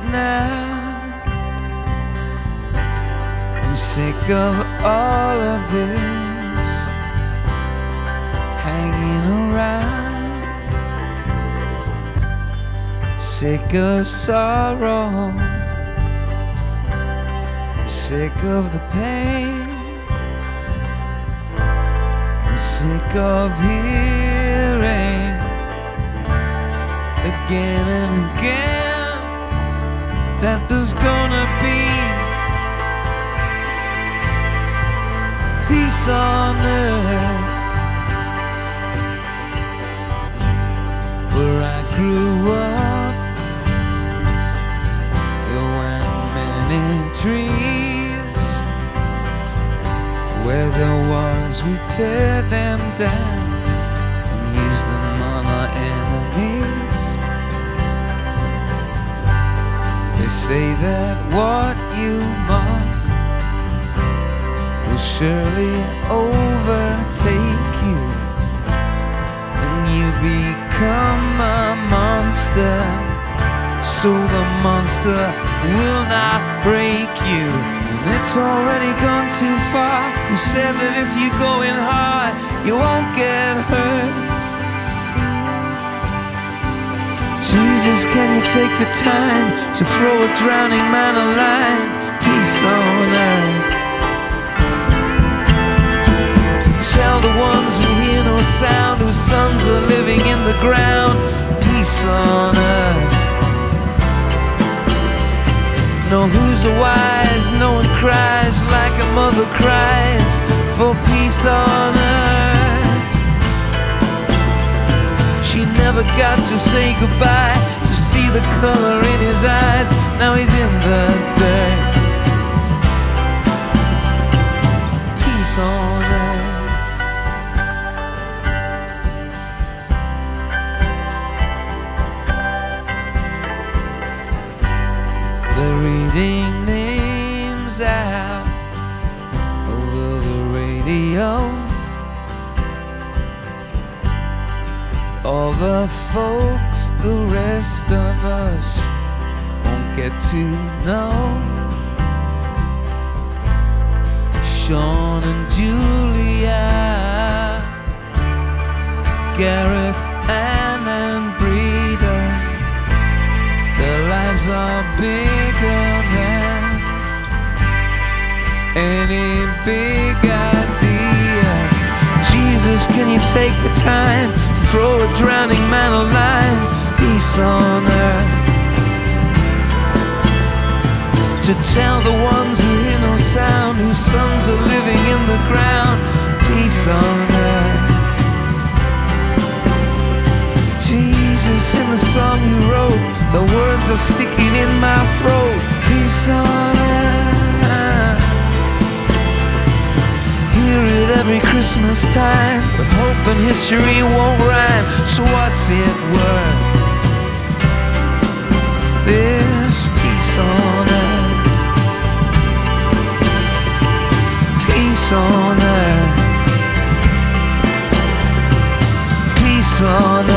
now. I'm sick of all of this hanging around, sick of sorrow, I'm sick of the pain, I'm sick of hearing again and again that there's gonna be peace on earth. Where I grew up, there weren't many trees. Where there was, we tear them down and use them on our enemies. They say that what you mock will surely overtake you, and you become a monster, so the monster will not break you. And it's already gone too far. You said that if you're going hard, you won't get hurt. Jesus, can you take the time to throw a drowning man a line? Peace on earth. Tell the ones who hear no sound, whose sons are living in the ground, peace on earth. No, who's the wise? No one cries like a mother cries for peace on earth. She never got to say goodbye, to see the color in his eyes. Now he's in the dirt. Peace on earth. They're reading names out over the radio. All the folks the rest of us won't get to know. Sean and Julia, Gareth, Anne and Breda, their lives are bigger than any big idea. Jesus, can you take the time to throw a drowning man a line? Peace on earth. To tell the ones who hear no sound, whose sons are living in the ground, peace on earth. Jesus, in the song you wrote, the words are sticking in my throat. Peace on earth. Hear it every Christmas time, but hope and history won't rhyme. So what's it worth? This peace on earth. Peace on earth. Peace on earth.